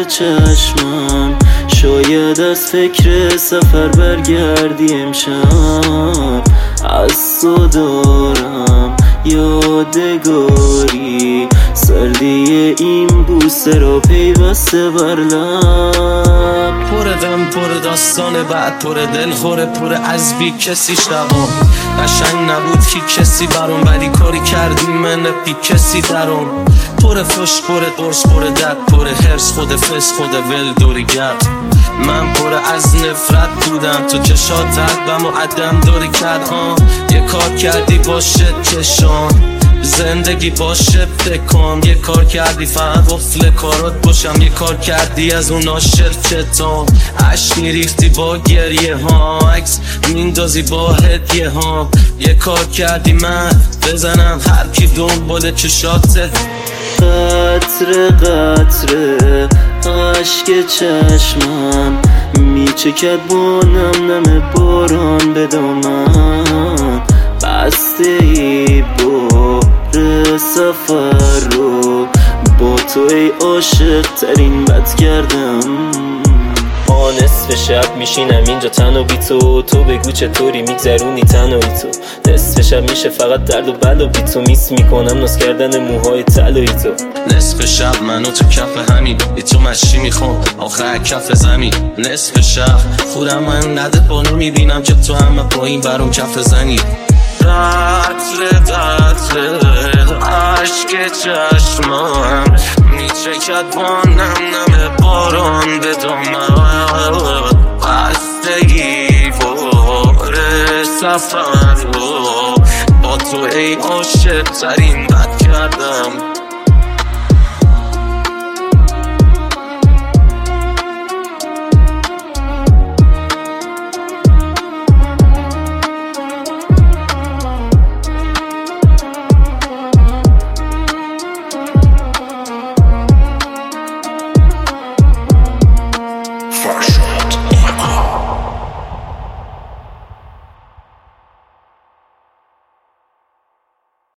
چشمم شاید از فکر سفر برگردی امشب. از تو دارم یادگاری، سردی این بوسه را پیوسته بر لب. پر غم، پر داستان بعد، پر دل خوره، پر از بی کسی شبام. قشنگ نبود که کسی برام، ولی کاری کردی من بی کسی درام. پر فش، پر قرص، پر درد، پر حرص، خود فس، خود ول دوری گرد. من پر از نفرت بودم، تو چشات قلبم و عدم دوری کرد. یه کار کردی باشه چشان، زندگی باشه فکرم. یه کار کردی فقط غفل کارات باشم، یه کار کردی از اون شرکتام. عشق میریختی با گریه ها، عکس میندازی با هدیه ها. یه کار کردی من بزنم هر کی دنبال چشاته. قطره قطره عشق چشمم میچکد با نم نم باران به دامن. بسته ای بار سفر رو با تو ای عاشق ترین بد کردم. نصف شب میشینم اینجا تنها بی تو بگو چطوری میگذرونی تنهایی تو. نصف شب میشه فقط درد و بلا بی تو، میس میکنم ناز کردن موهای طلایی تو. نصف شب منو تو کف همین بی تو مشی میخوام آخر کف زمین. نصف شب خودم من نده بانو میبینم که تو همه پایین برام کف زنی. قطره قطره عشق چشمم میچکد با نم نم باران به دامن. بستگی بار سفر رو با تو ای عاشق ترین بد کردم.